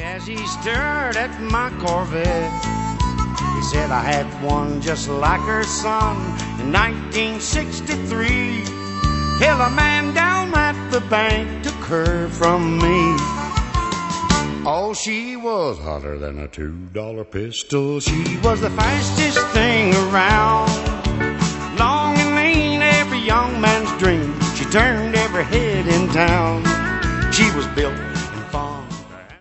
As he stared at my Corvette, he said I had one just like her son in 1963. Hell, a man down at the bank took her from me. Oh, she was hotter than a $2 pistol. She was the fastest thing around. Long and lean, every young man's dream. She turned every head in town. She was built